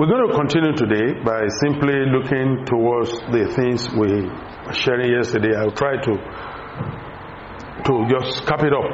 We're going to continue today by simply looking towards the things we were sharing yesterday. I'll try to just cap it up.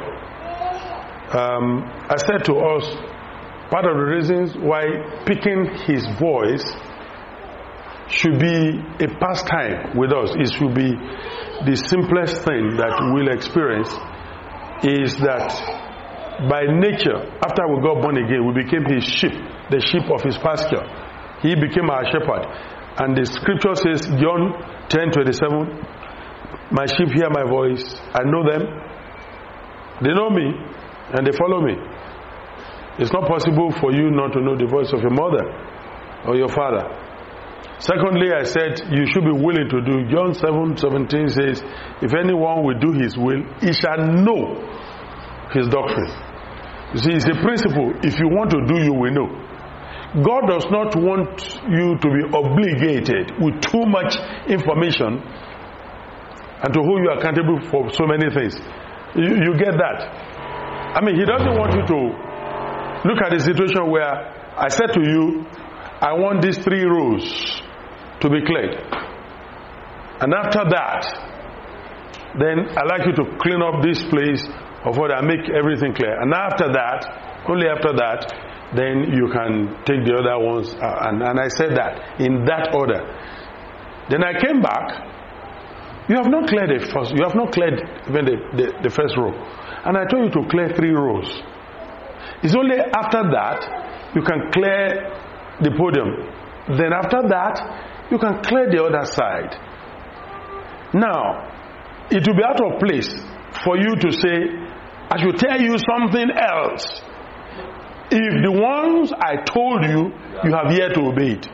I said to us, part of the reasons why picking his voice should be a pastime with us, it should be the simplest thing that we'll experience, is that by nature, after we got born again, we became his sheep, the sheep of his pasture. He became our shepherd. And the scripture says, John 10:27, my sheep hear my voice, I know them, they know me, and they follow me. It's not possible for you not to know the voice of your mother or your father. Secondly, I said you should be willing to do. John 7:17 says, if anyone will do his will, he shall know his doctrine. You see, it's a principle. If you want to do, you will know. God does not want you to be obligated with too much information and to hold you accountable for so many things. You get that? I mean, he doesn't want you to look at the situation where I said to you, I want these 3 rows to be cleared. And after that, then I'd like you to clean up this place of what I make everything clear. And after that, only after that, then you can take the other ones. And I said that in that order. Then I came back. You have not cleared the first. You have not cleared even the first row. And I told you to clear 3 rows. It's only after that you can clear the podium. Then after that, you can clear the other side. Now, it will be out of place for you to say, I should tell you something else, if the ones I told you, you have yet to obey it.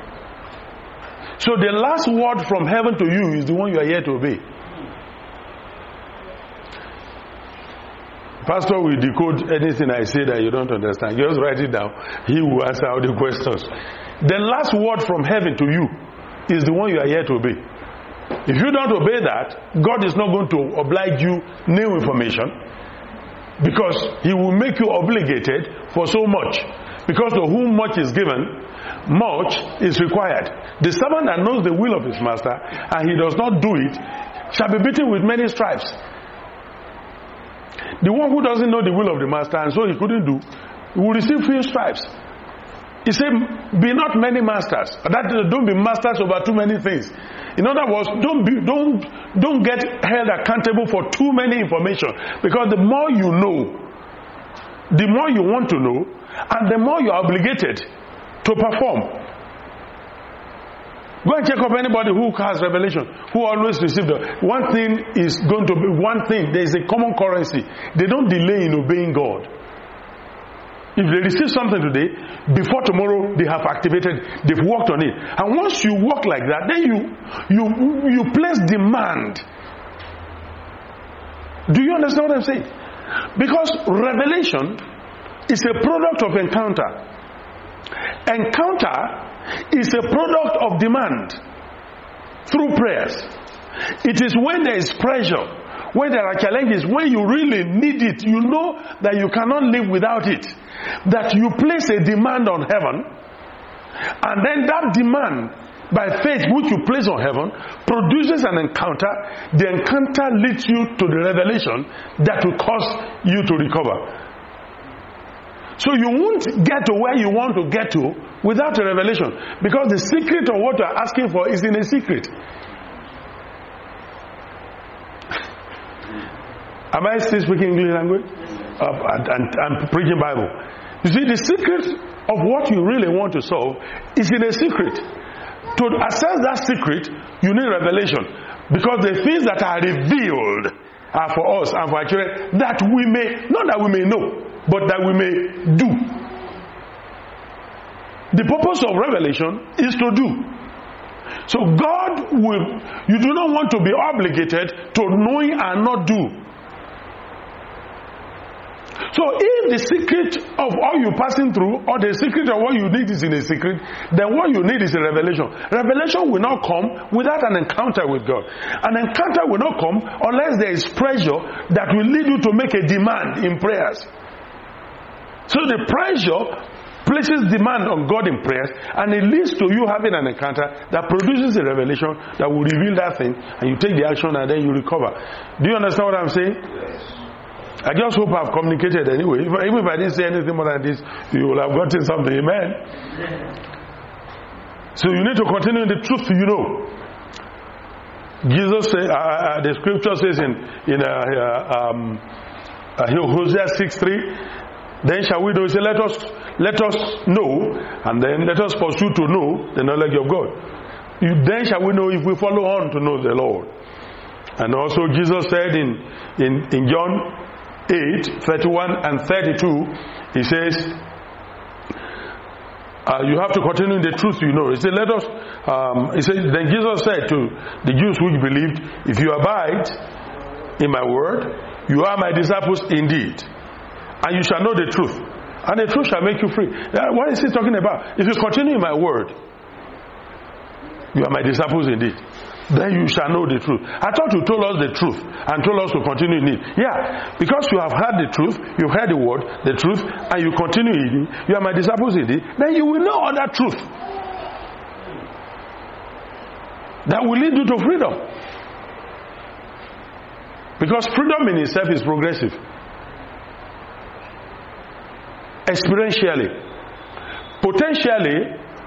So the last word from heaven to you is the one you are yet to obey. Pastor will decode anything I say that you don't understand. Just write it down. He will answer all the questions. The last word from heaven to you is the one you are yet to obey. If you don't obey that, God is not going to oblige you new information, because he will make you obligated for so much. Because to whom much is given, much is required. The servant that knows the will of his master and he does not do it shall be beaten with many stripes. The one who doesn't know the will of the master and so he couldn't do, he will receive few stripes. He said, be not many masters. That don't be masters over too many things. In other words, don't get held accountable for too many information, because the more you know, the more you want to know, and the more you are obligated to perform. Go and check up anybody who has revelation, who always receives the one thing is going to be one thing. There is a common currency. They don't delay in obeying God. If they receive something today, before tomorrow they have activated, they've worked on it. And once you work like that, then you place demand. Do you understand what I'm saying? Because revelation is a product of encounter. Encounter is a product of demand through prayers. It is when there is pressure, when there are challenges, when you really need it, you know that you cannot live without it, that you place a demand on heaven, and then that demand, by faith which you place on heaven, produces an encounter. The encounter leads you to the revelation that will cause you to recover. So you won't get to where you want to get to without a revelation, because the secret of what you are asking for is in a secret. Am I still speaking English language? And preaching Bible. You see, the secret of what you really want to solve is in a secret. To access that secret, you need revelation. Because the things that are revealed are for us and for our children, that we may, not that we may know, but that we may do. The purpose of revelation is to do. So God will, you do not want to be obligated to knowing and not do. So if the secret of all you're passing through, or the secret of what you need is in a secret, then what you need is a revelation. Revelation will not come without an encounter with God. An encounter will not come unless there is pressure that will lead you to make a demand in prayers. So the pressure places demand on God in prayers, and it leads to you having an encounter that produces a revelation that will reveal that thing, and you take the action and then you recover. Do you understand what I'm saying? Yes. I just hope I've communicated anyway. Even if I didn't say anything more than this, you will have gotten something. Amen. So you need to continue in the truth you know. Jesus said, the scripture says in Hosea 6:3, then shall we know. Say, let us know, and then let us pursue to know the knowledge of God. Then shall we know if we follow on to know the Lord. And also Jesus said in John 8:31 and 32, he says, you have to continue in the truth you know. He said, then Jesus said to the Jews which believed, if you abide in my word, you are my disciples indeed, and you shall know the truth, and the truth shall make you free. What is he talking about? If you continue in my word, you are my disciples indeed, then you shall know the truth. I thought you told us the truth and told us to continue in it. Yeah, because you have heard the truth, you've heard the word, the truth, and you continue in it, you are my disciples indeed, then you will know other truth that will lead you to freedom. Because freedom in itself is progressive. Experientially. Potentially,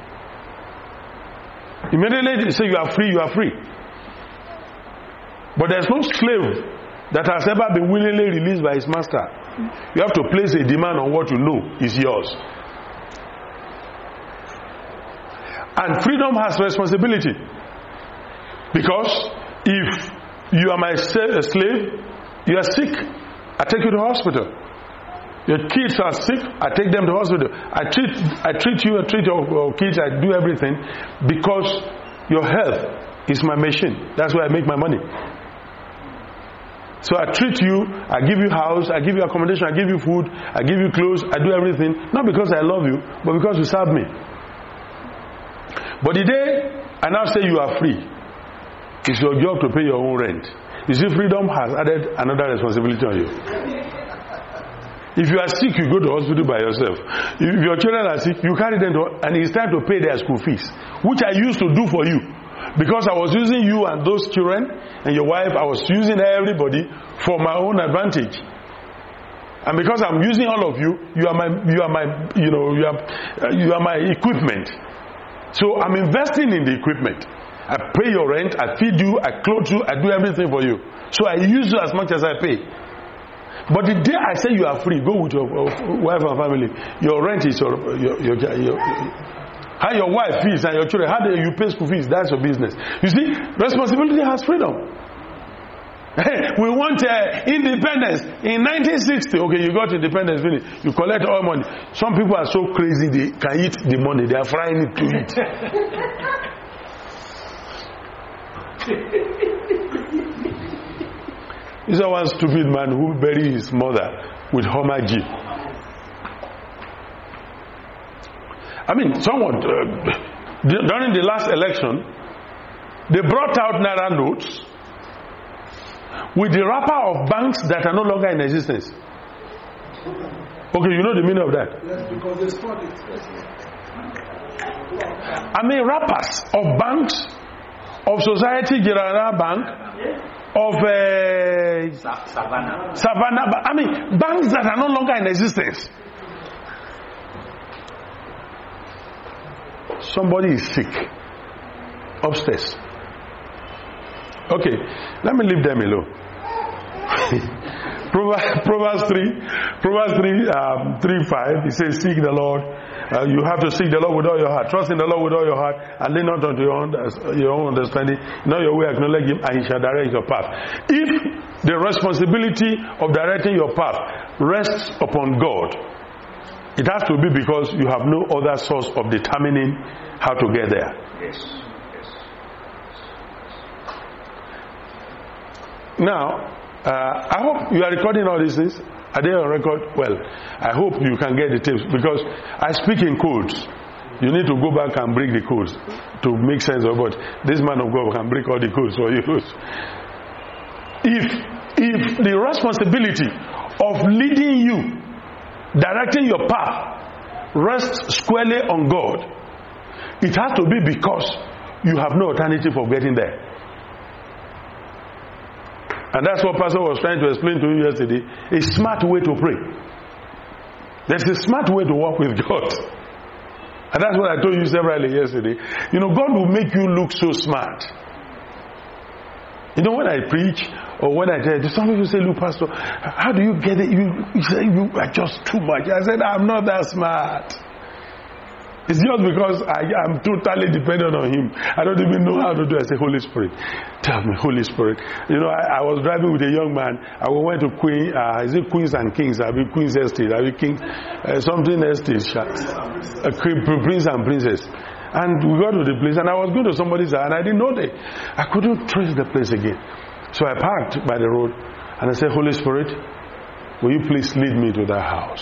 immediately they say you are free, you are free. But there's no slave that has ever been willingly released by his master. You have to place a demand on what you know is yours. And freedom has responsibility. Because if you are my slave, you are sick, I take you to hospital. Your kids are sick, I take them to hospital. I treat you, I treat your kids, I do everything because your health is my machine. That's where I make my money. So I treat you, I give you house, I give you accommodation, I give you food, I give you clothes, I do everything, not because I love you, but because you serve me. But the day I now say you are free, it's your job to pay your own rent. You see, freedom has added another responsibility on you. If you are sick, you go to hospital by yourself. If your children are sick, you carry them to, and it's time to pay their school fees, which I used to do for you. Because I was using you and those children and your wife, I was using everybody for my own advantage. And because I'm using all of you, you are my equipment. So I'm investing in the equipment. I pay your rent, I feed you, I clothe you, I do everything for you. So I use you as much as I pay. But the day I say you are free, go with your wife and family. Your rent is your how your wife fees and your children, how do you pay school fees? That's your business. You see, responsibility has freedom. We want independence. In 1960, okay, you got independence, really. You collect all money. Some people are so crazy they can eat the money. They are frying it to eat. This is one stupid man who buried his mother with Homer G. I mean, someone, during the last election, they brought out Naira notes with the wrapper of banks that are no longer in existence. Okay, you know the meaning of that? Yes, because they stored it. I mean, wrappers of banks, of Society General Bank, of Savannah. I mean, banks that are no longer in existence. Somebody is sick upstairs. Okay, let me leave them alone. Proverbs 3:5. It says, "Seek the Lord." You have to seek the Lord with all your heart. Trust in the Lord with all your heart, and lean not unto your own understanding. Know your way, acknowledge Him, and He shall direct your path. If the responsibility of directing your path rests upon God, it has to be because you have no other source of determining how to get there. Yes. Now, I hope you are recording all these things. Are they on record? Well, I hope you can get the tapes because I speak in codes. You need to go back and break the codes to make sense of it. This man of God can break all the codes for you. If the responsibility of leading you, directing your path, rests squarely on God, it has to be because you have no alternative of getting there. And that's what Pastor was trying to explain to you yesterday. A smart way to pray. There's a smart way to walk with God. And that's what I told you severally yesterday. You know, God will make you look so smart. You know, when I preach or when I tell you, some people say, look, Pastor, how do you get it? You say you are just too much. I said, I'm not that smart. It's just because I am totally dependent on Him. I don't even know how to do it. I say, Holy Spirit, tell me, Holy Spirit. You know, I was driving with a young man. I went to is it Queens and Kings? I mean, Queen's Estate. I mean, Kings, something Estate. Prince and Princess. And we got to the place, and I was going to somebody's house, and I didn't know I couldn't trace the place again. So I parked by the road, and I said, Holy Spirit, will you please lead me to that house?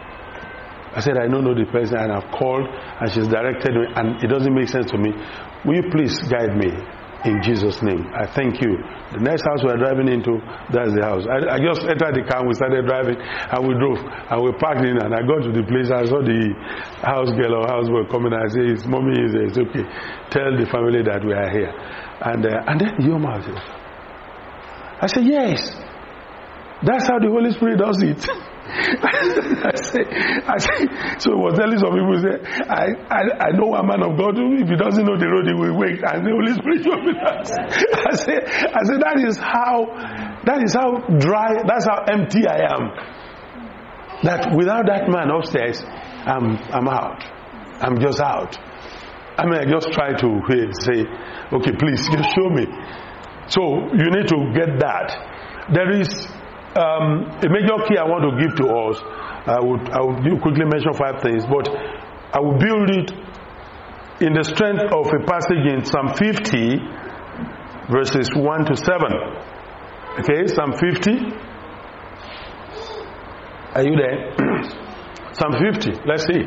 I said, I don't know the person, and I've called, and she's directed me, and it doesn't make sense to me. Will you please guide me in Jesus' name? I thank you. The next house we're driving into, that's the house. I just entered the car, and we started driving, and we drove, and we parked in, and I got to the place, I saw the house girl or house boy coming, and I said, his mommy is there, it's okay. Tell the family that we are here. And then your mouth says, I said, yes. That's how the Holy Spirit does it. I say, so he was telling some people, say, I know a man of God, if he doesn't know the road, he will wait, and the Holy Spirit will be there. I said, that is how dry, that's how empty I am. That without that man upstairs, I'm out. I'm just out. I mean, I just try to say, okay, please, just show me. So you need to get that. There is a major key I want to give to us. I will quickly mention 5 things, but I will build it in the strength of a passage in Psalm 50, verses 1 to 7. Okay, Psalm 50. Are you there? Psalm 50. Let's see.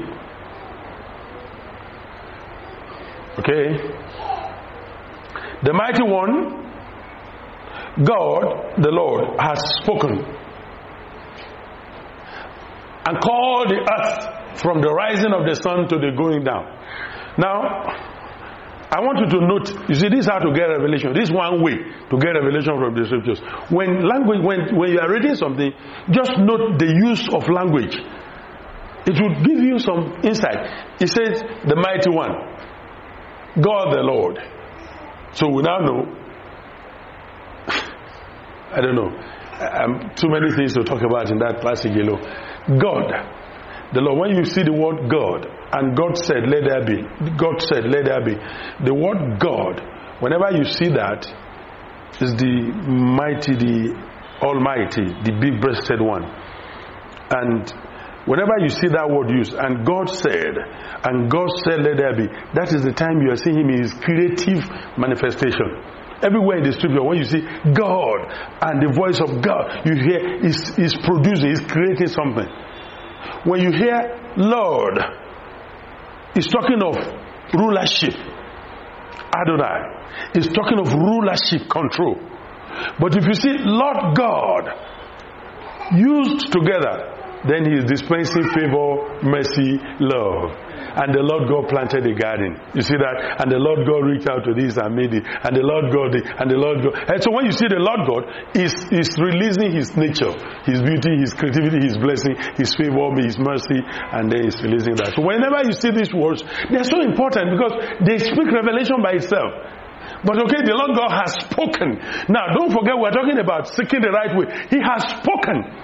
Okay. The mighty one, God, the Lord, has spoken and called the earth from the rising of the sun to the going down. Now, I want you to note, you see, this is how to get revelation. This is one way to get revelation from the scriptures. When you are reading something, just note the use of language. It will give you some insight. It says, the mighty one, God the Lord. So we now know. I don't know. Too many things to talk about in that passage alone. God, the Lord. When you see the word God, and God said, let there be. God said, let there be. The word God, whenever you see that, is the mighty, the almighty, the big-breasted one. And whenever you see that word used, and God said, let there be, that is the time you are seeing Him in His creative manifestation. Everywhere in the scripture, when you see God and the voice of God, you hear is producing, is creating something. When you hear Lord, it's talking of rulership. Adonai is talking of rulership, control. But if you see Lord God used together, then He is dispensing favor, mercy, love. And the Lord God planted a garden. You see that? And the Lord God reached out to this and made it. And the Lord God did. And the Lord God. And so when you see the Lord God, is releasing His nature, His beauty, His creativity, His blessing, His favor, His mercy, and then He's releasing that. So whenever you see these words, they're so important because they speak revelation by itself. But okay, the Lord God has spoken. Now, don't forget we're talking about seeking the right way. He has spoken.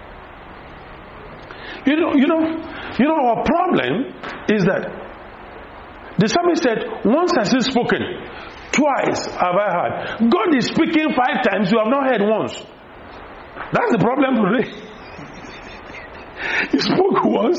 You know, our problem is that the psalmist said, once has He spoken, twice have I heard. God is speaking 5 times, you have not heard once. That's the problem today. He spoke once,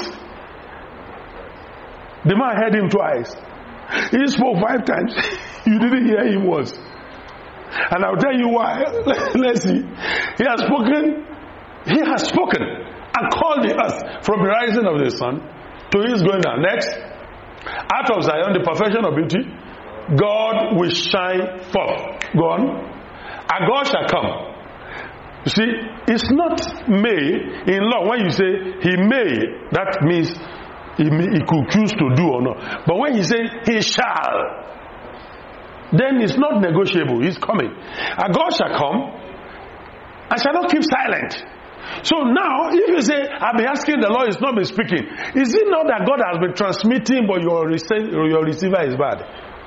the man heard Him twice. He spoke 5 times, you didn't hear Him once. And I'll tell you why. Let's see. He has spoken and called the earth from the rising of the sun to His going down. Next, out of Zion, the perfection of beauty, God will shine forth. Go on. And God shall come. You see, it's not may in law. When you say He may, that means he could choose to do or not. But when he says he shall, then it's not negotiable. He's coming. And God shall come and shall not keep silent. So now, if you say, I've been asking the Lord, He's not been speaking, is it not that God has been transmitting, but your receiver is bad?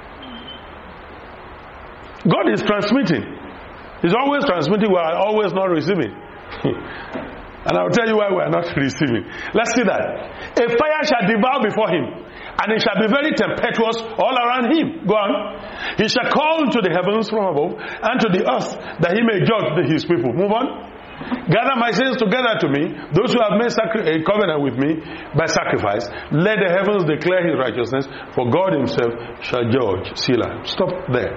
God is transmitting. He's always transmitting, we are always not receiving. And I'll tell you why we are not receiving. Let's see that. A fire shall devour before him, and it shall be very tempestuous all around him. Go on. He shall call to the heavens from above, and to the earth, that he may judge his people. Move on. Gather my saints together to me, those who have made a covenant with me by sacrifice. Let the heavens declare his righteousness, for God himself shall judge. Selah. Stop there.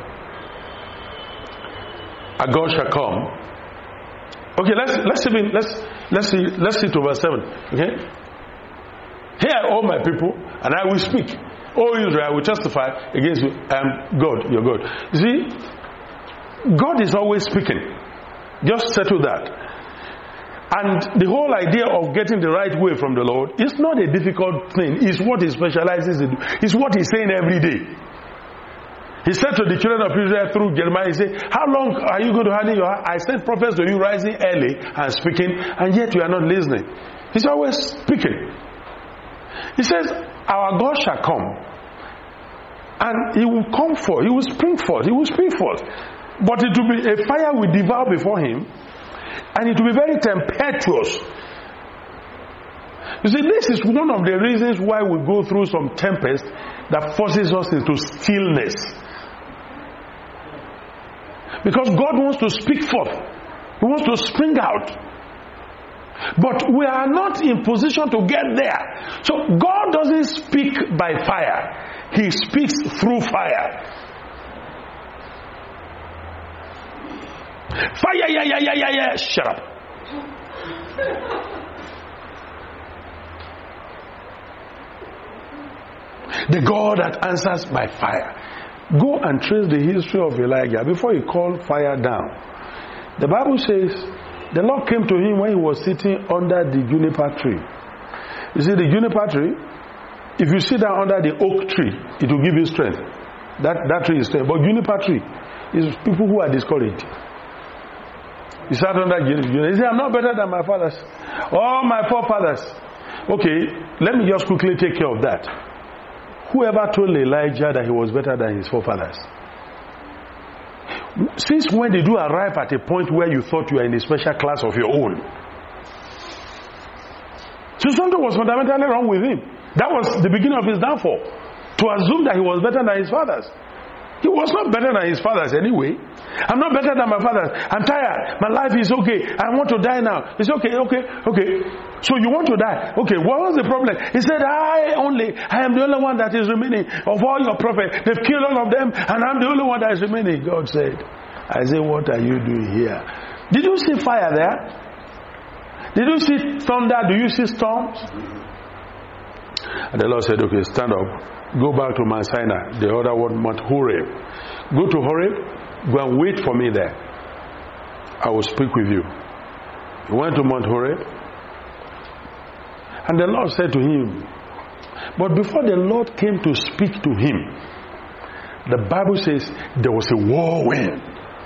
A God shall come. Okay, let's see to verse 7. Okay? Hear, all my people, and I will speak. O Israel, I will testify against you. I am God, your God. You see, God is always speaking. Just settle that. And the whole idea of getting the right way from the Lord is not a difficult thing. It's what he specializes in. It's what he's saying every day. He said to the children of Israel through Jeremiah, he said, how long are you going to harden your heart? I sent prophets to you rising early and speaking, and yet you are not listening. He's always speaking. He says, our God shall come, and he will come forth, he will spring forth, he will speak forth. But it will be a fire will devour before him, and it will be very tempestuous. You see, this is one of the reasons why we go through some tempest that forces us into stillness. Because God wants to speak forth. He wants to spring out. But we are not in position to get there. So God doesn't speak by fire. He speaks through fire. Fire, yeah. Shut up. The God that answers by fire. Go and trace the history of Elijah before he called fire down. The Bible says the Lord came to him when he was sitting under the juniper tree. You see, the juniper tree, if you sit down under the oak tree, it will give you strength. That tree is strength. But juniper tree is people who are discouraged. You sat under juniper. You say, I'm not better than my fathers. Oh, my forefathers. Okay, let me just quickly take care of that. Whoever told Elijah that he was better than his forefathers? Since when did you arrive at a point where you thought you were in a special class of your own? So something was fundamentally wrong with him. That was the beginning of his downfall. To assume that he was better than his fathers. He was not better than his fathers anyway. I'm not better than my fathers. I'm tired. My life is okay. I want to die now. It's okay. So you want to die? Okay, what was the problem? He said, I am the only one that is remaining of all your prophets. They've killed all of them, and I'm the only one that is remaining. God said, I said, what are you doing here? Did you see fire there? Did you see thunder? Do you see storms? And the Lord said, okay, stand up. Go back to Mount Sinai, the other one, Mount Horeb. Go to Horeb, go and wait for me there. I will speak with you. He went to Mount Horeb, and the Lord said to him, but before the Lord came to speak to him, the Bible says there was a whirlwind.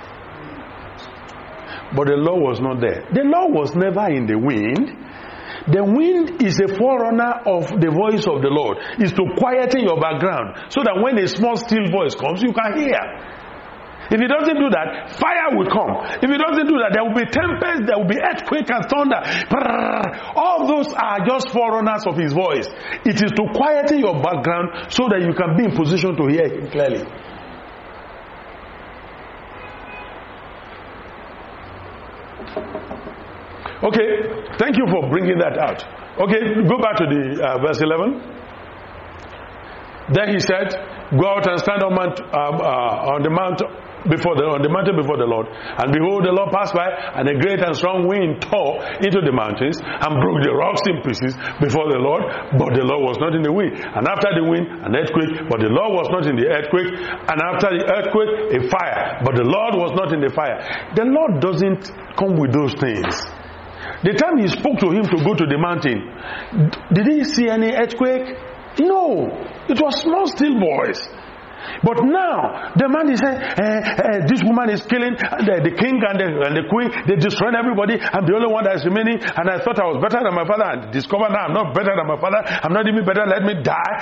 But the Lord was not there. The Lord was never in the wind. The wind is a forerunner of the voice of the Lord. It's to quieten your background so that when a small still voice comes, you can hear. If he doesn't do that, fire will come. If he doesn't do that, there will be tempest, there will be earthquake and thunder. All those are just forerunners of his voice. It is to quieten your background so that you can be in position to hear him clearly. Okay, thank you for bringing that out. Okay, go back to the verse 11. Then he said, go out and stand on the mountain before the Lord. And behold, the Lord passed by, and a great and strong wind tore into the mountains and broke the rocks in pieces before the Lord. But the Lord was not in the wind. And after the wind, an earthquake. But the Lord was not in the earthquake. And after the earthquake, a fire. But the Lord was not in the fire. The Lord doesn't come with those things. The time he spoke to him to go to the mountain, did he see any earthquake? No. It was small, still voice. But now, the man is saying, this woman is killing the king and the queen. They destroyed everybody. I'm the only one that is remaining. And I thought I was better than my father. And discovered now I'm not better than my father. I'm not even better. Let me die.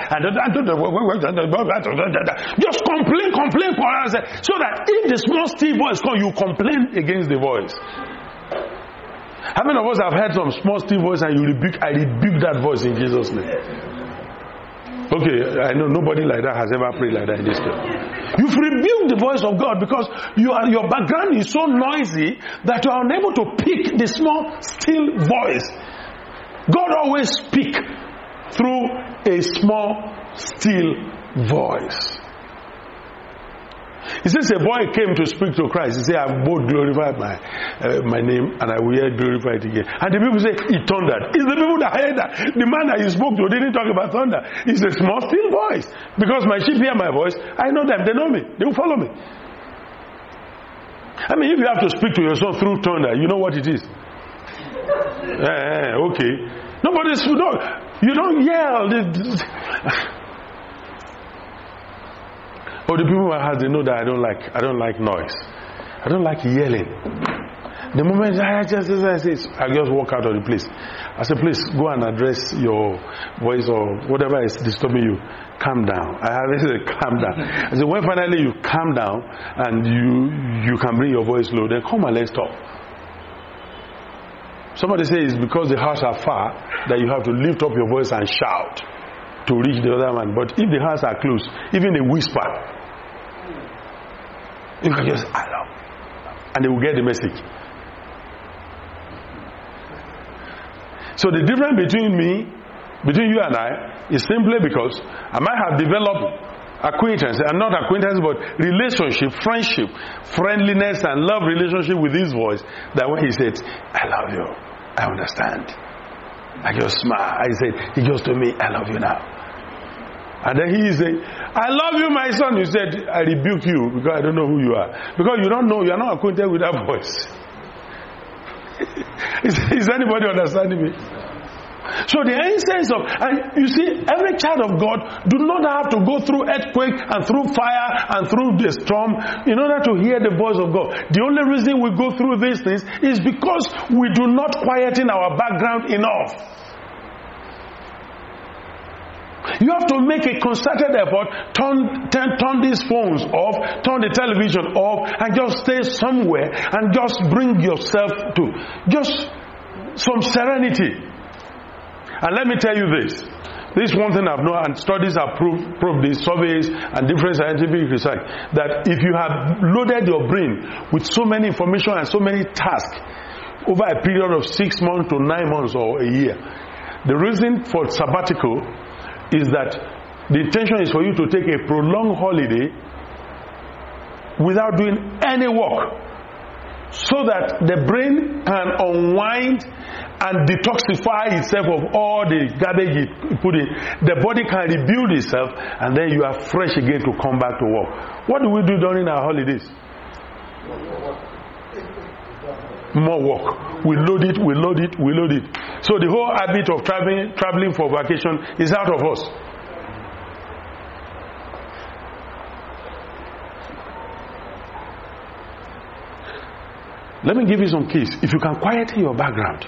Just complain. So that if the small still voice comes, you complain against the voice. How many of us have heard some small still voice and I rebuke that voice in Jesus' name? Okay, I know nobody like that has ever prayed like that in this church. You've rebuked the voice of God because your background is so noisy that you are unable to pick the small, still voice. God always speaks through a small, still voice. He says a boy came to speak to Christ. He said, I've both glorified my name and I will yet glorify it again. And the people say, it thundered. It's the people that heard that. The man that you spoke to didn't talk about thunder. It's a small, still voice. Because my sheep hear my voice, I know them. They know me. They will follow me. I mean, if you have to speak to yourself through thunder, you know what it is. Okay. You don't yell. Oh, the people in my house, they know that I don't like noise. I don't like yelling. The moment I just walk out of the place. I say, please go and address your voice or whatever is disturbing you. Calm down. I have said, calm down. I say, when finally you calm down and you can bring your voice low, then come and let's talk. Somebody says it's because the house are far that you have to lift up your voice and shout to reach the other man. But if the hands are close, even a whisper, you can just allow, and they will get the message. So the difference between you and I is simply because I might have developed acquaintance, and not acquaintance, but relationship, friendship, friendliness, and love relationship with his voice. That when he said, I love you, I understand. I just smile. I said, he just told me, I love you now. And then he said, I love you, my son. You said, I rebuke you because I don't know who you are. Because you don't know, you are not acquainted with that voice. Is anybody understanding me? So the essence of, and you see, every child of God do not have to go through earthquake and through fire and through the storm in order to hear the voice of God. The only reason we go through these things is because we do not quieten our background enough. You have to make a concerted effort, turn these phones off, turn the television off, and just stay somewhere and just bring yourself to just some serenity. And let me tell you this. This is one thing I've known, and studies have proved these surveys and different scientific research, that if you have loaded your brain with so many information and so many tasks over a period of 6 months to 9 months or a year, the reason for sabbatical is that the intention is for you to take a prolonged holiday without doing any work, so that the brain can unwind and detoxify itself of all the garbage it put in. The body can rebuild itself, and then you are fresh again to come back to work. What do we do during our holidays? More work. We load it. So the whole habit of traveling for vacation is out of us. Let me give you some keys. If you can quieten your background,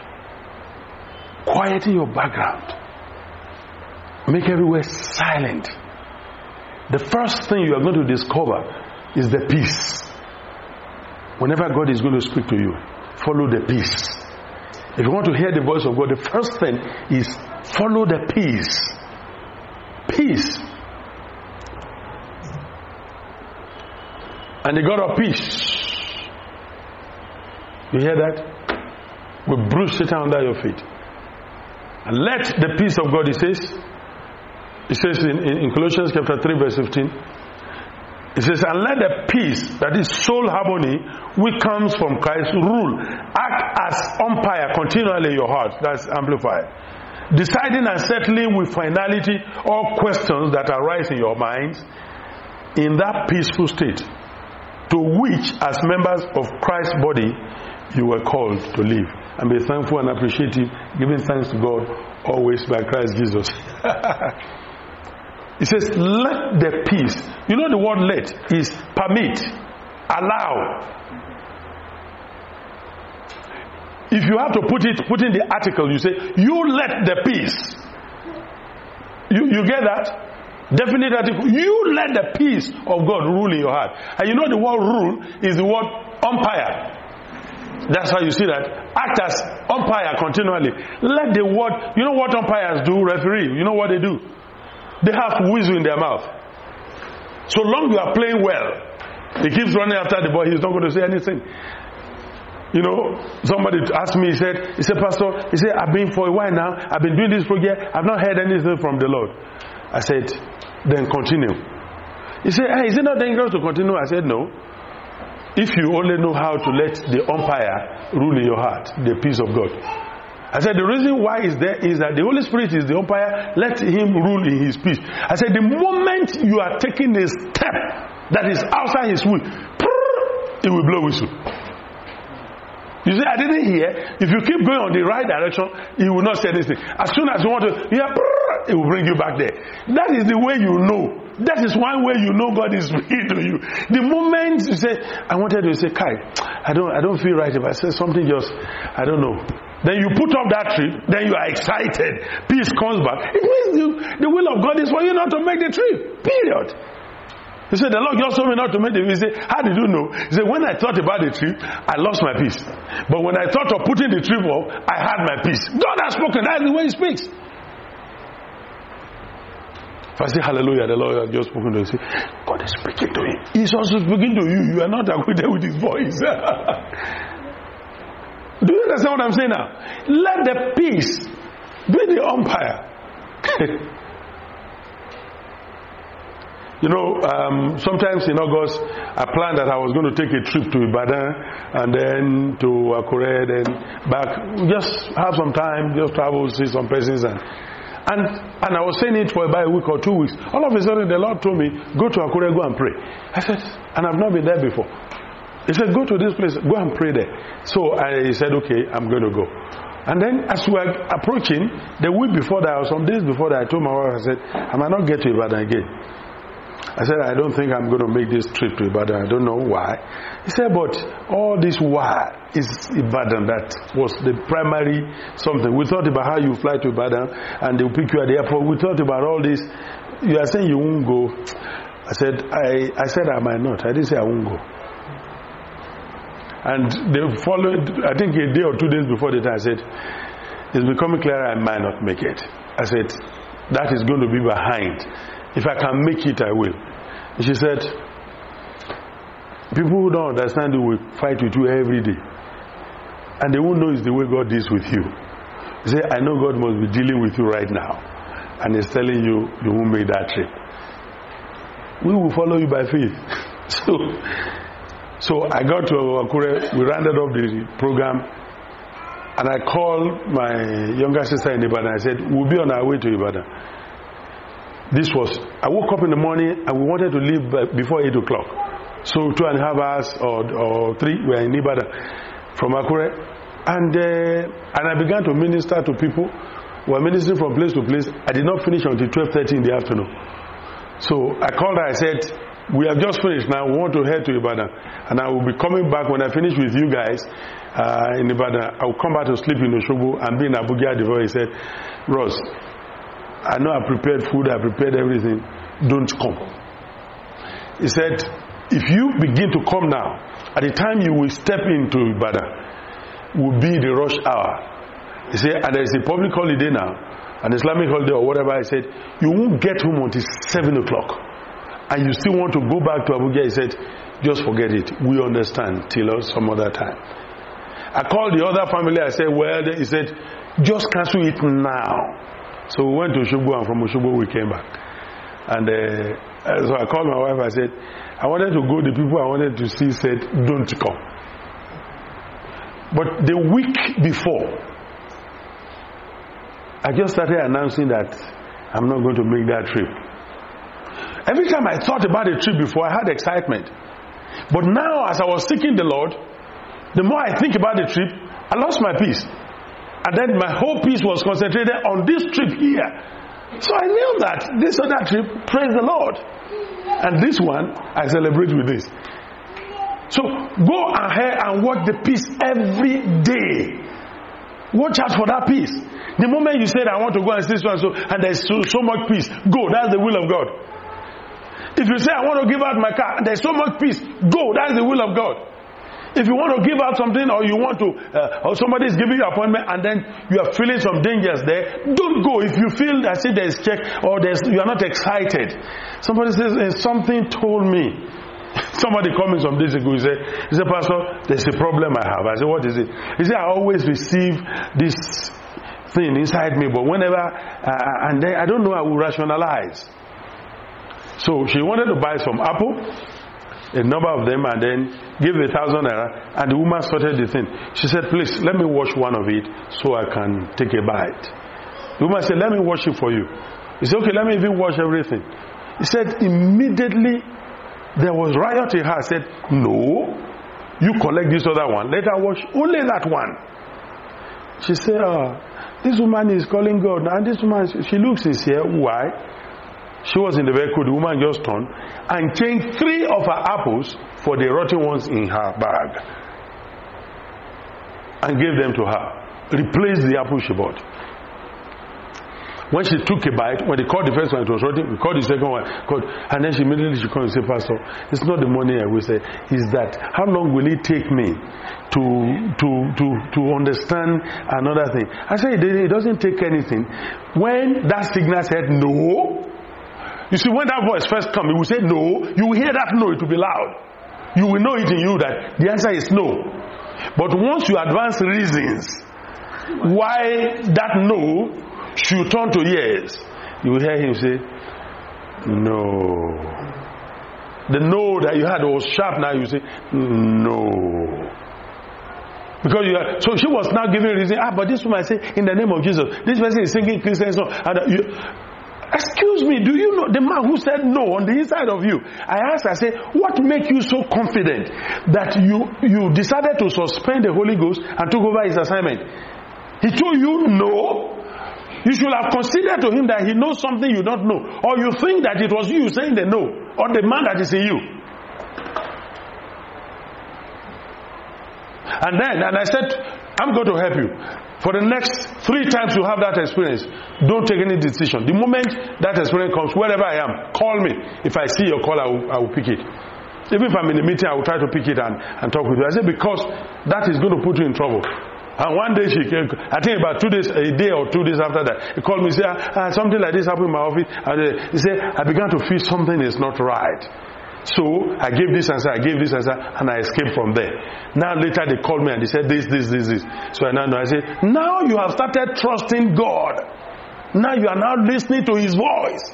make everywhere silent. The first thing you are going to discover is the peace. Whenever God is going to speak to you, follow the peace. If you want to hear the voice of God, the first thing is follow the peace. Peace. And the God of peace. You hear that? Will bruise Satan under your feet. And let the peace of God, it says in Colossians chapter 3 verse 15, it says, and let the peace, that is soul harmony, which comes from Christ, rule, act as umpire continually in your heart. That's amplified. Deciding and settling with finality all questions that arise in your minds in that peaceful state, to which as members of Christ's body you were called to live. and be thankful and appreciative, giving thanks to God always by Christ Jesus. It says, let the peace. You know the word let is permit, allow. If you have to put in the article, you say, you let the peace. You get that? Definite article. You let the peace of God rule in your heart. And you know the word rule is the word umpire. That's how you see that. Act as umpire continually. Let the word, you know what umpires do, referee? You know what they do? They have whistle in their mouth. So long you are playing well, he keeps running after the ball, he's not going to say anything. You know, somebody asked me, he said, Pastor, I've been for a while now, I've been doing this project, I've not heard anything from the Lord. I said, then continue. He said, hey, is it not dangerous to continue? I said, no. If you only know how to let the umpire rule in your heart, the peace of God. I said, the reason why is there is that the Holy Spirit is the umpire, let him rule in his peace. I said, the moment you are taking a step that is outside his will, it will blow whistle. You see, I didn't hear. If you keep going on the right direction, he will not say anything. As soon as you want to hear, it will bring you back there. That is the way you know. That is one way you know God is speaking to you. The moment you say, I wanted to say, Kai, I don't feel right if I say something just, I don't know. Then you put up that trip, then you are excited. Peace comes back. It means the will of God is for you not to make the trip. Period. He said, the Lord just told me not to make the trip. He said, how did you know? He said, when I thought about the trip, I lost my peace. But when I thought of putting the trip off, I had my peace. God has spoken. That's the way he speaks. If I say hallelujah, the Lord has just spoken to you. Say, God is speaking to him. He's also speaking to you. You are not acquainted with his voice. Do you understand what I'm saying now? Let the peace be the umpire. You know, sometimes in August, I planned that I was going to take a trip to Ibadan and then to Akure, then back. Just have some time, just travel, see some persons. And I was saying it for about a week or 2 weeks. All of a sudden, the Lord told me, go to Akure, go and pray. I said, and I've not been there before. He said, go to this place, go and pray there. So I said, okay, I'm going to go. And then as we were approaching, the week before that, or some days before that, I told my wife, I said, I might not get to Ibadan again. I said, I don't think I'm going to make this trip to Ibadan. I don't know why. He said, but all this why is Ibadan. That was the primary something. We thought about how you fly to Ibadan and they'll pick you at the airport. We thought about all this. You are saying you won't go. I said I might not. I didn't say I won't go. And they followed, I think a day or 2 days before the time, I said, it's becoming clearer I might not make it. I said, that is going to be behind. If I can make it, I will. And she said, people who don't understand you will fight with you every day. And they won't know it's the way God deals with you. He said, I know God must be dealing with you right now. And he's telling you, you won't make that trip. We will follow you by faith. So I got to Akure, we rounded up the program, and I called my younger sister in Ibadan. I said, we'll be on our way to Ibadan. I woke up in the morning and we wanted to leave before 8 o'clock. So 2.5 hours or 3, we were in Ibadan from Akure. And I began to minister to people. We were ministering from place to place. I did not finish until 12:30 in the afternoon. So I called her, I said, we have just finished now, we want to head to Ibadan. And I will be coming back when I finish with you guys in Ibadan. I will come back to sleep in Oshobo and be in Abuja. He said, Ross, I know I prepared food, I prepared everything. Don't come. He said, if you begin to come now, at the time you will step into Ibadan, will be the rush hour. He said, and there is a public holiday now, an Islamic holiday or whatever. He said, you won't get home until 7 o'clock. And you still want to go back to Abuja. He said, just forget it. We understand till some other time. I called the other family. I said, well, he said, just cancel it now. So we went to Oshobo, and from Oshobo we came back. And so I called my wife. I said, I wanted to go. The people I wanted to see said, don't come. But the week before, I just started announcing that I'm not going to make that trip. Every time I thought about the trip before, I had excitement. But now, as I was seeking the Lord, the more I think about the trip, I lost my peace. And then my whole peace was concentrated on this trip here. So I knew that this other trip, praise the Lord. And this one, I celebrate with this. So go ahead and watch the peace every day. Watch out for that peace. The moment you said, I want to go and see so and so, and there's so much peace, go. That's the will of God. If you say, I want to give out my car, and there's so much peace, go. That's the will of God. If you want to give out something, or you want to, or somebody is giving you an appointment, and then you are feeling some dangers there, don't go. If you feel that there's check, or you are not excited. Somebody says, something told me. Somebody called me some days ago. He said, Pastor, there's a problem I have. I said, what is it? He said, I always receive this thing inside me, but whenever, and then I don't know, I will rationalize. So she wanted to buy some apple, a number of them, and then give 1,000 naira, and the woman sorted the thing. She said, please, let me wash one of it so I can take a bite. The woman said, let me wash it for you. He said, okay, let me even wash everything. He said, immediately there was riot in her. I said, no, you collect this other one, let her wash only that one. She said, this woman is calling God. And this woman, she looks sincere. Why? She was in the vehicle. The woman just turned and changed 3 of her apples for the rotten ones in her bag and gave them to her. Replaced the apple she bought. When she took a bite, when they called the first one, it was rotten. We called the second one, and then she immediately called and said, Pastor, it's not the money I will say. It's that how long will it take me to understand another thing? I said, it doesn't take anything. When that signal said no, you see, when that voice first comes, it will say no. You will hear that no, it will be loud. You will know it in you that the answer is no. But once you advance reasons why that no should turn to yes, you will hear him say, no. The no that you had was sharp, now you say, no. Because so she was now giving a reason, but this woman say, in the name of Jesus, this person is singing Christian song. Excuse me, do you know the man who said no on the inside of you? I asked, I said, what makes you so confident that you decided to suspend the Holy Ghost and took over his assignment? He told you no. You should have considered to him that he knows something you don't know. Or you think that it was you saying the no. Or the man that is in you. And I said, I'm going to help you. For the next 3 times you have that experience, don't take any decision. The moment that experience comes, wherever I am, call me. If I see your call, I will pick it. Even if I'm in a meeting, I will try to pick it and talk with you. I said, because that is going to put you in trouble. And one day she came, I think about 2 days, a day or 2 days after that, he called me and said, something like this happened in my office. And he said, I began to feel something is not right. So I gave this answer, and I escaped from there. Now later they called me and they said this. So I said, now you have started trusting God. Now you are now listening to his voice.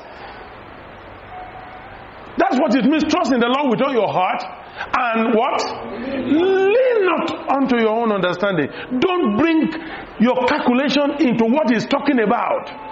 That's what it means, trust in the Lord with all your heart. And what? Lean not unto your own understanding. Don't bring your calculation into what he's talking about.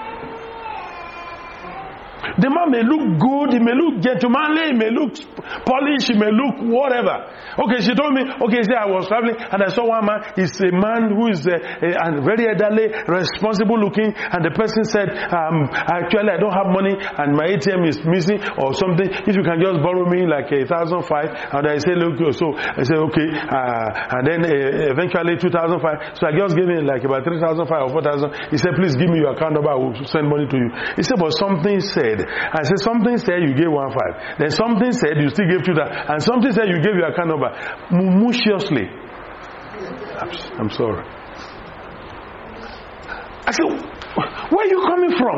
The man may look good, he may look gentlemanly, he may look polished, he may look whatever. Okay, she told me, I was traveling and I saw one man, he's a man who is very elderly, responsible looking, and the person said, actually I don't have money and my ATM is missing or something. If you can just borrow me like 1,500, and I said, look, so I said, okay, and then eventually 2,500. So I just gave him like about 3,500 or 4,000. He said, please give me your account number, I will send money to you. He said, but something said. I said, something said you gave 1,500. Then something said you still gave 2,000. And something said you gave your account number. Maliciously. I'm sorry. I said, where are you coming from?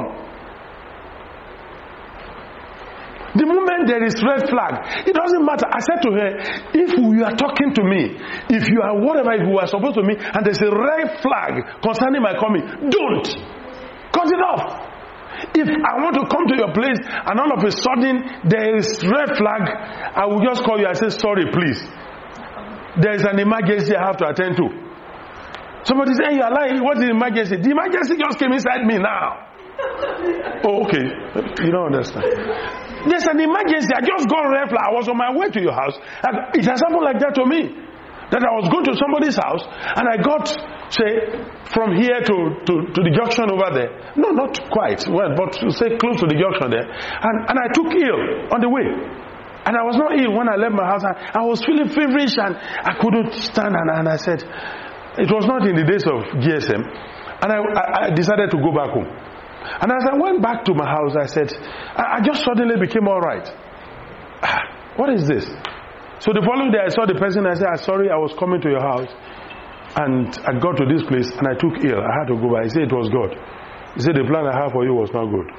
The moment there is red flag, it doesn't matter. I said to her, if you are talking to me, if you are whatever, if you are supposed to me, and there's a red flag concerning my coming, don't. Cut it off. If I want to come to your place and all of a sudden there is red flag, I will just call you and say, sorry, please. There is an emergency I have to attend to. Somebody say, hey, you are lying. What is the emergency? The emergency just came inside me now. Oh, okay. You don't understand. There's an emergency. I just got red flag. I was on my way to your house. It has happened like that to me. that I was going to somebody's house and I got, say, from here to the junction over there. No, not quite, well, but say close to the junction there. And I took ill on the way. And I was not ill when I left my house. I was feeling feverish and I couldn't stand. And I said, it was not in the days of GSM. And I decided to go back home. And as I went back to my house, I said, I just suddenly became all right. What is this? So the following day I saw the person. I said, sorry, I was coming to your house. And I got to this place and I took ill. I had to go back. He said it was God. He said the plan I have for you was not good.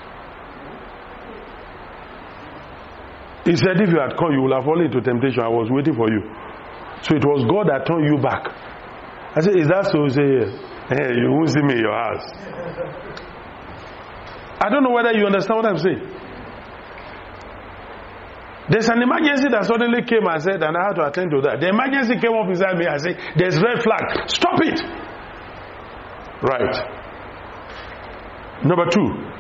He said if you had come, you would have fallen into temptation. I was waiting for you. So it was God that turned you back. I said, is that so? He said, yes. Hey, you won't see me in your house. I don't know whether you understand what I'm saying. There's an emergency that suddenly came, I said, and I had to attend to that. The emergency came up beside me, I said, there's red flag. Stop it! Right. Number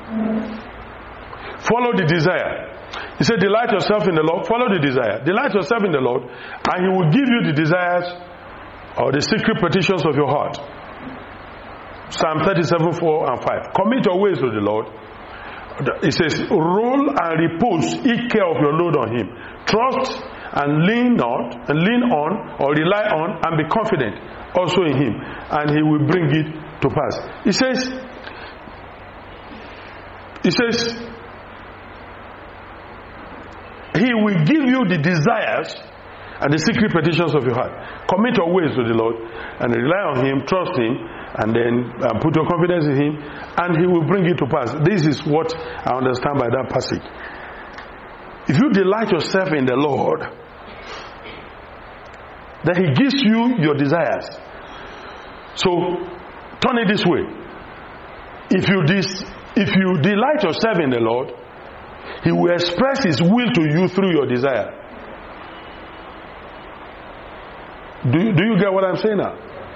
2. Follow the desire. He said, delight yourself in the Lord. Follow the desire. Delight yourself in the Lord, and He will give you the desires or the secret petitions of your heart. Psalm 37, 4 and 5. Commit your ways to the Lord. It says, roll and repose, take care of your load on Him. Trust and lean on or rely on and be confident also in Him, and He will bring it to pass. He says, He will give you the desires and the secret petitions of your heart. Commit your ways to the Lord and rely on Him, trust Him, and then put your confidence in Him, and He will bring it to pass. This is what I understand by that passage. If you delight yourself in the Lord, then He gives you your desires. So turn it this way. If you delight yourself in the Lord, He will express His will to you through your desire. Do you get what I'm saying now?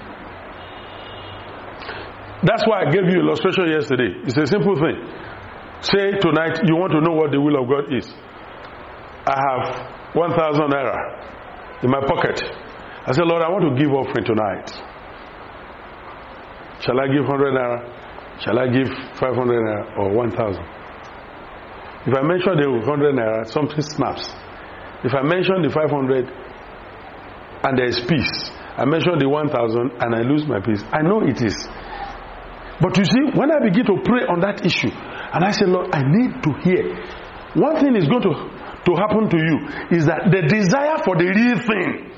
That's why I gave you illustration yesterday. It's a simple thing. Say tonight you want to know what the will of God is. I have 1,000 naira in my pocket. I said, Lord, I want to give offering tonight. Shall I give 100 naira? Shall I give 500 naira or 1,000? If I mention the 100 naira, something snaps. If I mention the 500 and there is peace, I mention the 1,000 and I lose my peace. I know it is. But you see, when I begin to pray on that issue, and I say, Lord, I need to hear. One thing is going to happen to you is that the desire for the real thing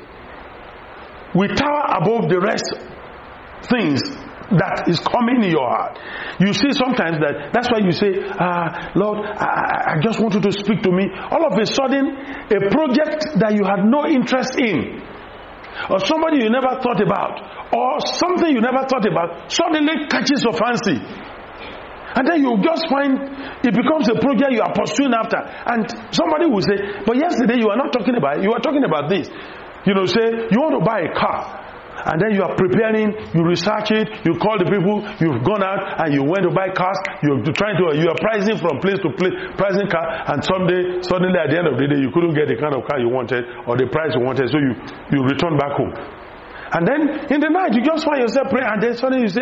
will tower above the rest things that is coming in your heart. You see sometimes that's why you say, Lord, I just want you to speak to me. All of a sudden, a project that you had no interest in, or somebody you never thought about, or something you never thought about, suddenly catches your fancy. And then you just find it becomes a project you are pursuing after. And somebody will say, but yesterday you are not talking about it, you are talking about this. You know, say, you want to buy a car. And then you are preparing, you research it, you call the people, you've gone out and you went to buy cars, you are pricing from place to place, pricing car, and suddenly at the end of the day you couldn't get the kind of car you wanted or the price you wanted, so you return back home. And then in the night you just find yourself praying, and then suddenly you say,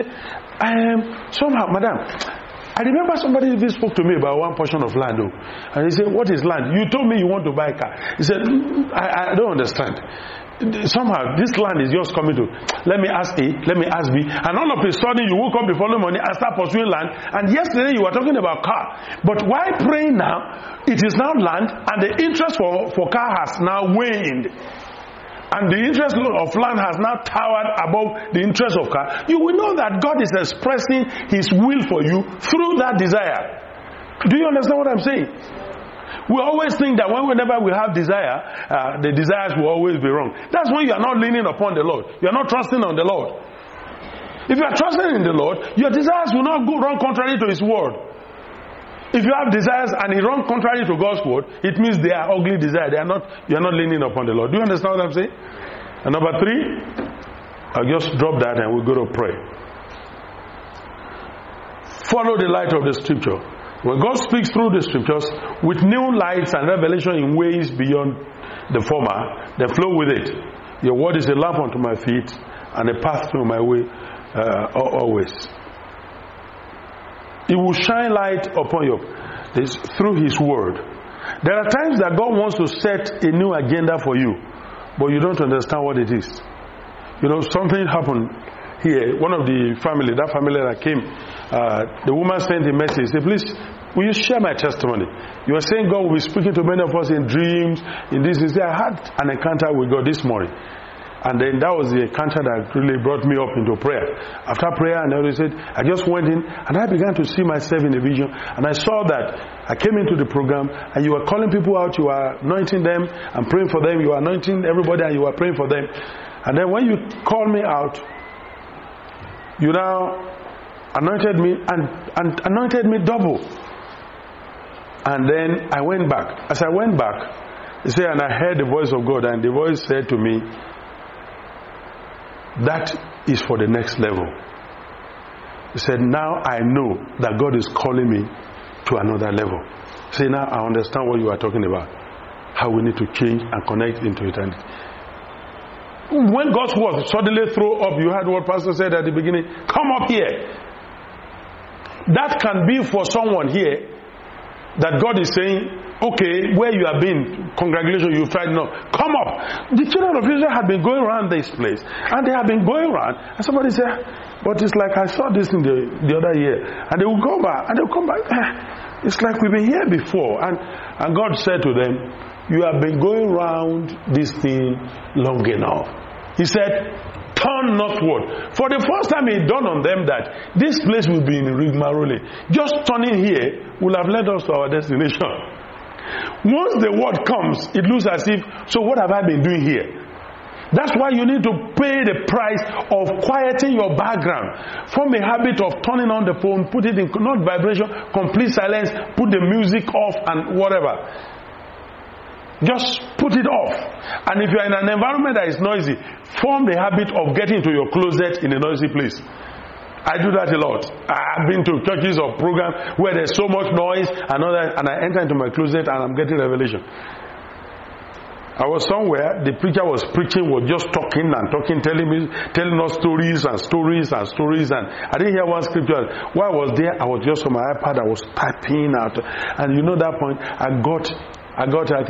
somehow, madam, I remember somebody even spoke to me about one portion of land, and he said, what is land? You told me you want to buy a car. He said, I don't understand. Somehow this land is just coming to, let me ask A, let me ask B, and all of a sudden you woke up the following morning and start pursuing land, and yesterday you were talking about car, but while praying now, it is now land, and the interest for car has now waned, and the interest of land has now towered above the interest of car. You will know that God is expressing His will for you through that desire. Do you understand what I'm saying? We always think that whenever we have desire, the desires will always be wrong. That's when you are not leaning upon the Lord. You are not trusting on the Lord. If you are trusting in the Lord, your desires will not go wrong contrary to His word. If you have desires and it runs contrary to God's word, it means they are ugly desires. You are not leaning upon the Lord. Do you understand what I'm saying? And number 3, I'll just drop that and we'll go to pray. Follow the light of the scripture. When God speaks through the scriptures with new lights and revelation in ways beyond the former, they flow with it. Your word is a lamp unto my feet and a path to my way always. He will shine light upon you through His word. There are times that God wants to set a new agenda for you, but you don't understand what it is. You know, something happened here. One of the family that came, the woman sent a message. Said, please, will you share my testimony? You are saying God will be speaking to many of us in dreams, in this. You say, I had an encounter with God this morning. And then that was the encounter that really brought me up into prayer. After prayer, and I said, I just went in and I began to see myself in a vision. And I saw that I came into the program and you were calling people out, you were anointing them and praying for them. You were anointing everybody and you were praying for them. And then when you called me out, you now anointed me and anointed me double. And then I went back. As I went back, he said, and I heard the voice of God, and the voice said to me, that is for the next level. He said, now I know that God is calling me to another level. See, now I understand what you are talking about. How we need to change and connect into eternity. When God's word suddenly throw up, you heard what Pastor said at the beginning, come up here. That can be for someone here that God is saying, okay, where you have been, congratulations, you tried now. Come up. The children of Israel have been going around this place, and they have been going around, and somebody said, but it's like I saw this in the other year. And they will go back, and they'll come back. It's like we've been here before. And God said to them, you have been going around this thing long enough. He said, turn northward. For the first time it dawned on them that this place will be in rigmarole. Just turning here will have led us to our destination. Once the word comes, it looks as if, so what have I been doing here? That's why you need to pay the price of quieting your background. Form a habit of turning on the phone, put it in not vibration, complete silence, put the music off and whatever. Just put it off. And if you are in an environment that is noisy, form the habit of getting to your closet in a noisy place. I do that a lot. I've been to churches or programs where there's so much noise and all that, and I enter into my closet and I'm getting revelation. I was somewhere, the preacher was preaching, was just talking and talking, telling us stories, and I didn't hear one scripture. While I was there, I was just on my iPad, I was typing out, and you know that point, I got I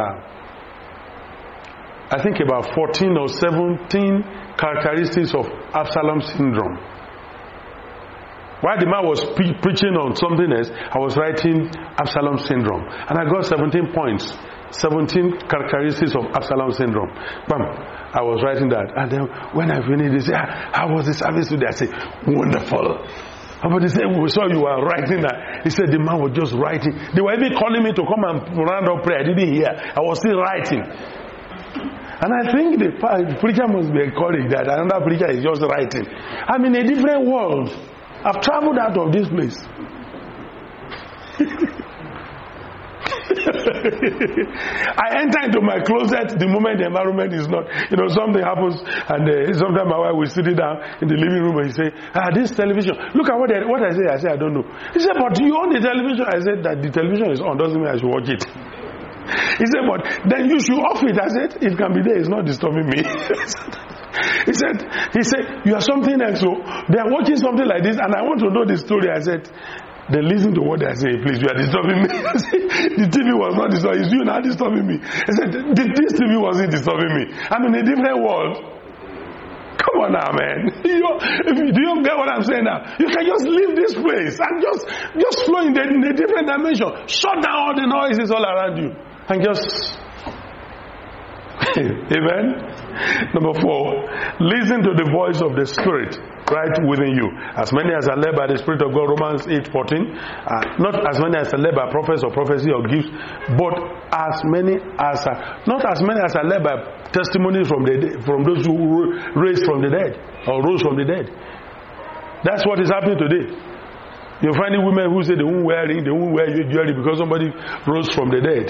think about 14 or 17 characteristics of Absalom syndrome. While the man was preaching on something else, I was writing Absalom syndrome. And I got 17 points. 17 characteristics of Absalom syndrome. Bam! I was writing that. And then when I finished, they said, how was the service today? I said, wonderful. But they said, we saw you were writing that. He said, the man was just writing. They were even calling me to come and round up prayer. I didn't hear. I was still writing. And I think the preacher must be encouraged that another preacher is just writing. I'm in a different world. I've traveled out of this place. I enter into my closet the moment the environment is not, something happens, and sometimes my wife will sit down in the living room and say, this television, look at what I say. I say, I don't know. He said, but you own the television. I said, that the television is on doesn't mean I should watch it. He said, but then you should off it. I said, it can be there, it's not disturbing me. He said, you are something else, so they are watching something like this, and I want to know the story. I said, then listen to what I say, please. You are disturbing me. The TV was not disturbing. It's you now disturbing me. I said, this TV wasn't disturbing me. I'm in a different world. Come on now, man. Do you get what I'm saying now? You can just leave this place and just flow in a different dimension. Shut down all the noises all around you and just. Amen. Number 4, listen to the voice of the Spirit right within you. As many as are led by the Spirit of God, Romans 8:14. Not as many as are led by prophets or prophecy or gifts, but as many as are not as many as are led by testimonies from those who raised from the dead or rose from the dead. That's what is happening today. You're finding women who say they won't wear ring, they won't wear jewelry because somebody rose from the dead.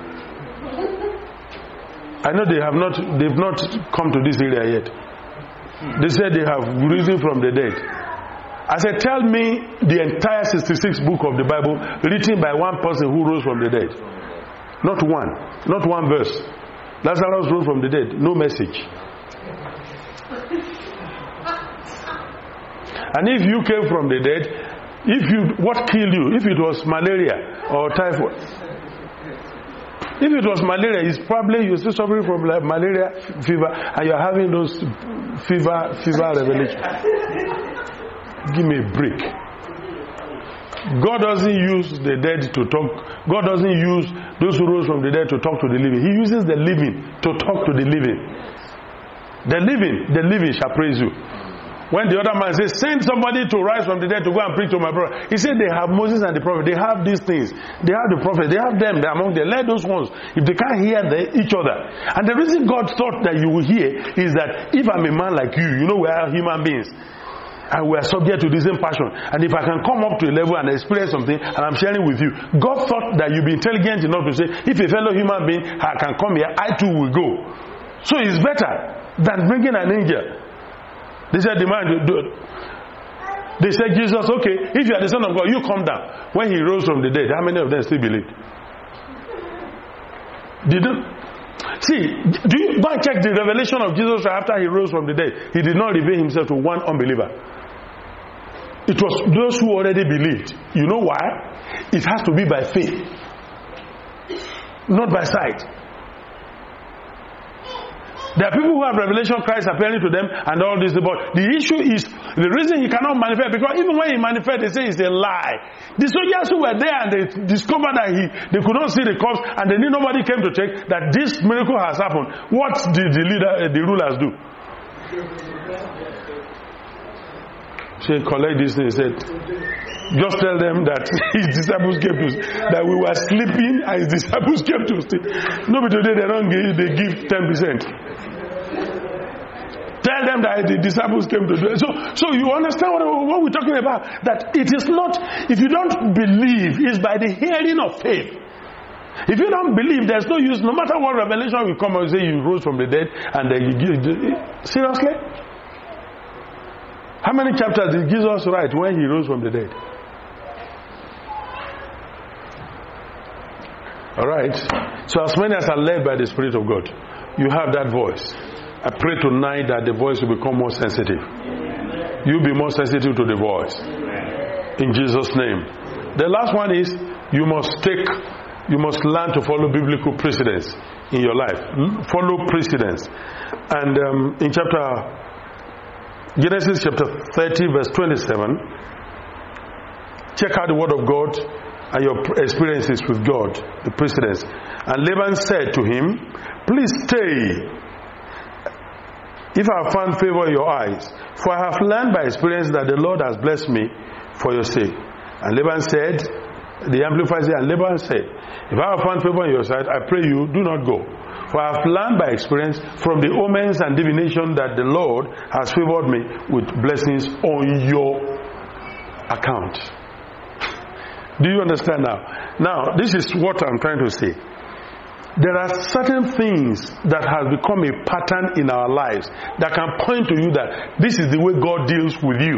I know they've not come to this area yet. They said they have risen from the dead. I said, tell me the entire 66 book of the Bible written by one person who rose from the dead. Not one verse. Lazarus rose from the dead. No message. And if you came from the dead, what killed you? If it was malaria or typhoid. If it was malaria, it's probably you're still suffering from malaria fever and you're having those fever revelations. Give me a break. God doesn't use the dead to talk. God doesn't use those who rose from the dead to talk to the living. He uses the living to talk to the living. The living shall praise you. When the other man says, send somebody to rise from the dead to go and preach to my brother. He said they have Moses and the prophet. They have these things. They have the prophet. They have them. They're among them. Let those ones, if they can't hear each other. And the reason God thought that you will hear is that if I'm a man like you, we are human beings. And we are subject to the same passion. And if I can come up to a level and experience something and I'm sharing with you, God thought that you'd be intelligent enough to say, if a fellow human being can come here, I too will go. So it's better than bringing an angel. They said, they said, Jesus, okay, if you are the Son of God, you come down. When he rose from the dead, how many of them still believed? Do you go and check the revelation of Jesus after he rose from the dead? He did not reveal himself to one unbeliever. It was those who already believed. You know why? It has to be by faith, not by sight. There are people who have revelation of Christ appearing to them and all this, but the issue is the reason he cannot manifest, because even when he manifests, they say it's a lie. The soldiers who were there and they discovered that they could not see the corpse and they knew nobody came to check that this miracle has happened. What did the rulers do? She collect this thing. He said, just tell them that his disciples came to that we were sleeping and his disciples came to sleep. Nobody today they give 10%. Tell them that the disciples came to do it. So you understand what we're talking about? That it is not, if you don't believe, it's by the hearing of faith. If you don't believe, there's no use. No matter what revelation will come and say you rose from the dead, and then you give. Seriously? How many chapters did Jesus write when he rose from the dead? Alright. So as many as are led by the Spirit of God, you have that voice. I pray tonight that the voice will become more sensitive. You'll be more sensitive to the voice. In Jesus' name. The last one is you must learn to follow biblical precedence in your life. Follow precedence. And in Genesis chapter 30 verse 27, check out the word of God and your experiences with God, the precedence. And Laban said to him, please stay, if I have found favor in your eyes, for I have learned by experience that the Lord has blessed me for your sake. And Laban said, the Amplified said, and Laban said, if I have found favor in your sight, I pray you, do not go. For I have learned by experience from the omens and divination that the Lord has favored me with blessings on your account. Do you understand now? Now, this is what I'm trying to say. There are certain things that have become a pattern in our lives that can point to you that this is the way God deals with you.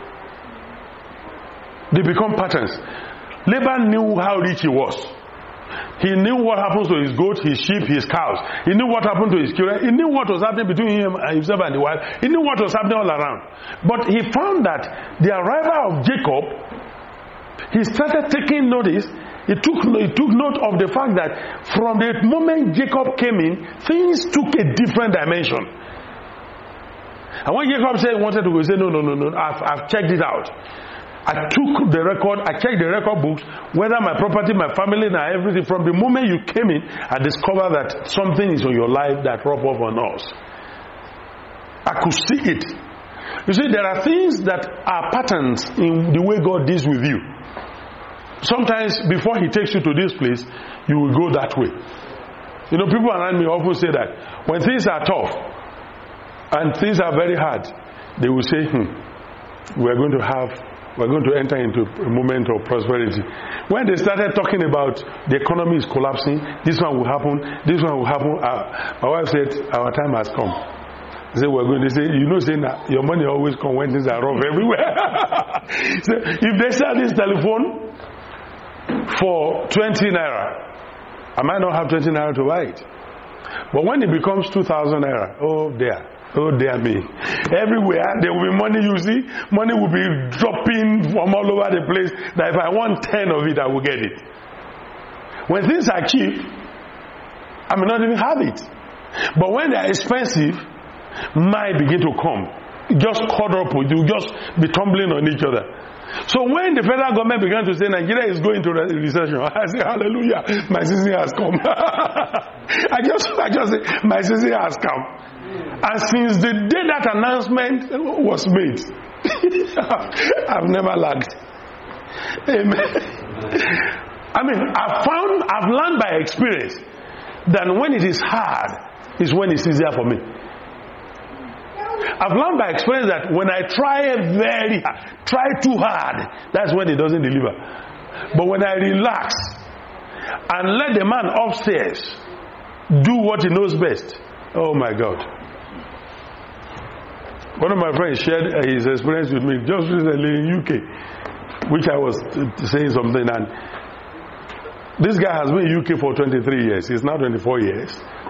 They become patterns. Laban knew how rich he was. He knew what happens to his goats, his sheep, his cows. He knew what happened to his children. He knew what was happening between himself and the wife. He knew what was happening all around. But he found that the arrival of Jacob, he started taking notice. He took note of the fact that from the moment Jacob came in, things took a different dimension. And when Jacob said he wanted to go, he said, no, I've checked it out. I took the record, I checked the record books, whether my property, my family, and everything. From the moment you came in, I discovered that something is on your life that rub off on us. I could see it. You see, there are things that are patterns in the way God deals with you. Sometimes before he takes you to this place, you will go that way. You know, people around me often say that when things are tough and things are very hard, they will say, we're going to enter into a moment of prosperity. When they started talking about the economy is collapsing, this one will happen, my wife said, our time has come. They say, they say, saying that your money always comes when things are rough everywhere. So if they sell this telephone for 20 naira, I might not have 20 naira to buy it. But when it becomes 2,000 naira, oh dear me. Everywhere there will be money, you see. Money will be dropping from all over the place. That if I want 10 of it, I will get it. When things are cheap, I may not even have it. But when they are expensive, might begin to come. Just caught up with you, just be tumbling on each other. So when the federal government began to say Nigeria is going to recession, I say, hallelujah, my season has come. I just say, my season has come. And since the day that announcement was made, I've never lagged. Amen. I mean, I've learned by experience that when it is hard, is when it's easier for me. I've learned by experience that when I try too hard, that's when it doesn't deliver. But when I relax and let the man upstairs do what he knows best, oh my God. One of my friends shared his experience with me just recently in UK, which I was saying something, and this guy has been in UK for 23 years. He's now 24 years.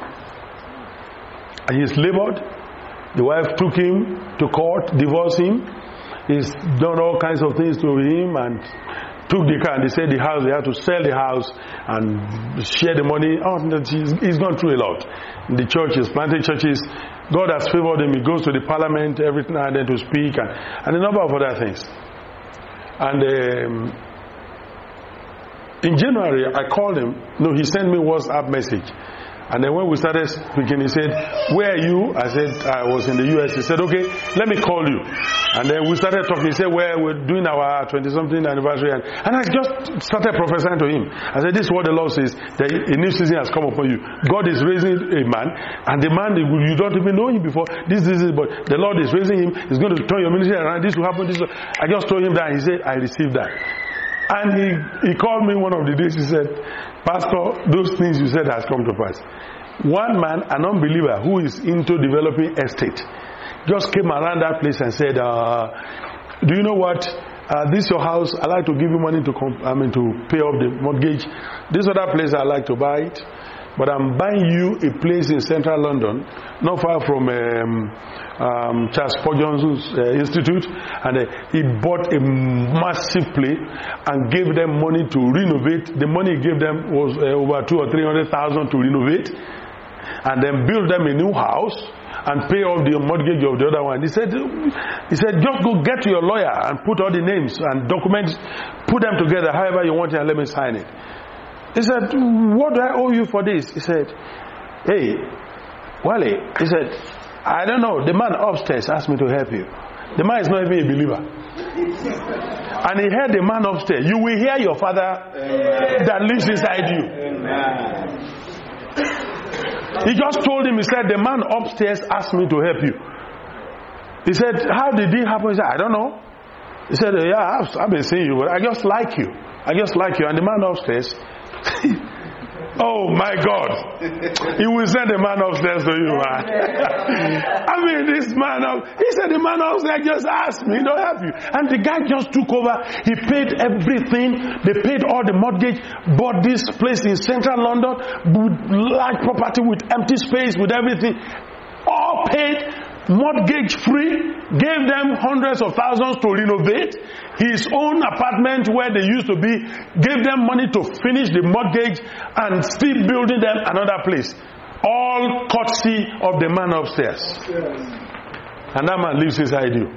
And he's labored. The wife took him to court, divorced him. He's done all kinds of things to him and took the car, and they said the house, they had to sell the house and share the money. Oh, he's gone through a lot. The churches, planting churches, God has favored him. He goes to the parliament every now and then to speak and a number of other things. And in January, I called him. No, he sent me a WhatsApp message. And then when we started speaking, he said, where are you? I said, I was in the US. He said, okay, let me call you. And then we started talking. He said, well, we're doing our 20-something anniversary. And I just started prophesying to him. I said, this is what the Lord says, that a new season has come upon you. God is raising a man, and the man, you don't even know him before. This is, but the Lord is raising him. He's going to turn your ministry around. This will happen. I just told him that. He said, I received that. And he called me one of the days. He said, Pastor, those things you said has come to pass. One man, an unbeliever who is into developing estate, just came around that place and said, do you know what? This your house. I like to give you money to pay off the mortgage. This other place I like to buy it. But I'm buying you a place in central London, not far from Charles Spurgeon's Institute, and he bought a massive place and gave them money to renovate. The money he gave them was over 200,000 or 300,000 to renovate, and then build them a new house and pay off the mortgage of the other one. He said, just go get to your lawyer and put all the names and documents, put them together however you want it, and let me sign it. He said, what do I owe you for this? He said, hey, Wale, he said, I don't know. The man upstairs asked me to help you. The man is not even a believer. And he heard the man upstairs. You will hear your father that lives inside you. He just told him, he said, the man upstairs asked me to help you. He said, how did it happen? He said, I don't know. He said, yeah, I've been seeing you, but I just like you. I just like you. And the man upstairs, oh my God, he will send a man upstairs to you, man. I mean, this man, he said the man upstairs just asked me to help you. And the guy just took over. He paid everything. They paid all the mortgage, bought this place in central London, large property with empty space, with everything. All paid, mortgage free, gave them hundreds of thousands to renovate his own apartment where they used to be, gave them money to finish the mortgage and still building them another place. All courtesy of the man upstairs. And that man lives inside you.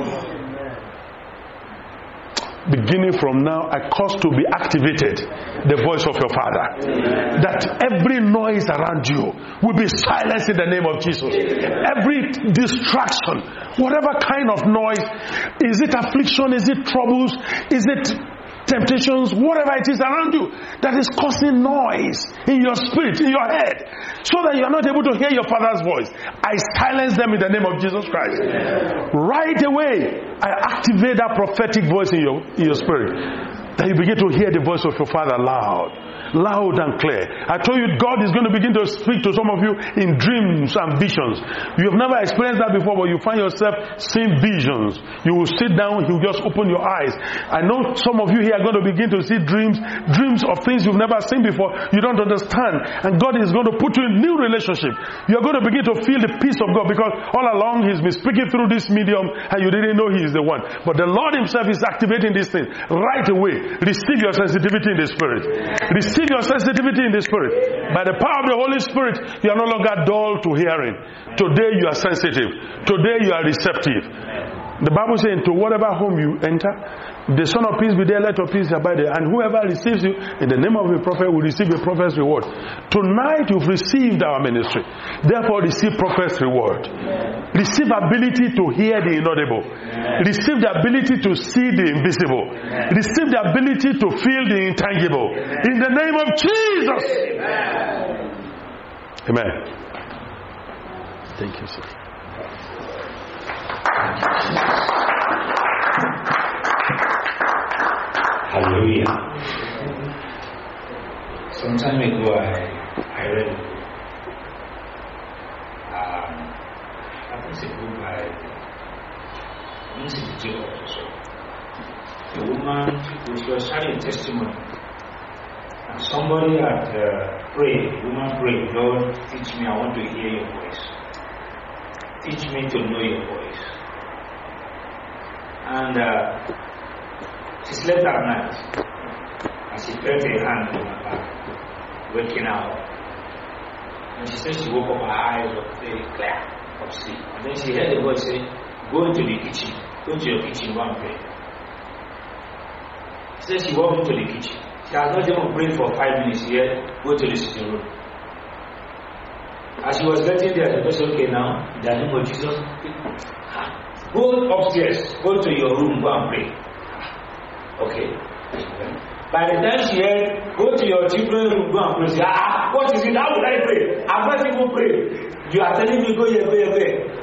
Beginning from now, I cause to be activated the voice of your Father. That every noise around you will be silenced in the name of Jesus. Every distraction, whatever kind of noise, is it affliction, is it troubles, is it temptations, whatever it is around you that is causing noise in your spirit, in your head, so that you are not able to hear your Father's voice, I silence them in the name of Jesus Christ. Right away, I activate that prophetic voice in your spirit, that you begin to hear the voice of your Father loud. loud and clear. I told you God is going to begin to speak to some of you in dreams and visions. You have never experienced that before, but you find yourself seeing visions. You will sit down, He will just open your eyes. I know some of you here are going to begin to see dreams of things you've never seen before. You don't understand. And God is going to put you in new relationship. You're going to begin to feel the peace of God, because all along He's been speaking through this medium and you didn't know He is the one. But the Lord Himself is activating this thing right away. Receive your sensitivity in the Spirit. Receive your sensitivity in the Spirit. By the power of the Holy Spirit, you are no longer dull to hearing. Today you are sensitive. Today you are receptive. The Bible says, into whatever home you enter, the Son of Peace be there, let your peace abide there. And whoever receives you in the name of a prophet will receive a prophet's reward. Tonight you've received our ministry. Therefore receive prophet's reward. Receive ability to hear the inaudible. Receive the ability to see the invisible. Receive the ability to feel the intangible. In the name of Jesus. Amen. Thank you, sir. Hallelujah. Some time ago, I read I think it's a book by Mrs. Jacobs. The woman, she was sharing a testimony, and somebody had prayed. The woman prayed, Lord, teach me, I want to hear your voice. Teach me to know your voice. And she slept at night, and she felt a hand on her back, waking out. And she said she woke up, her eyes were very clear of sleep. And then she heard the voice say, go into the kitchen, go to your kitchen, go and pray. She said she walked into the kitchen. She has not even prayed for 5 minutes yet, go to the sitting room. As she was getting there, she said, okay, now, in the name of Jesus, go upstairs, go to your room, go and pray. Okay. By the time she heard, go to your children's room, go and pray. She said, what is it? How would I pray? I'm not even praying. You are telling me, go here, go here, go here.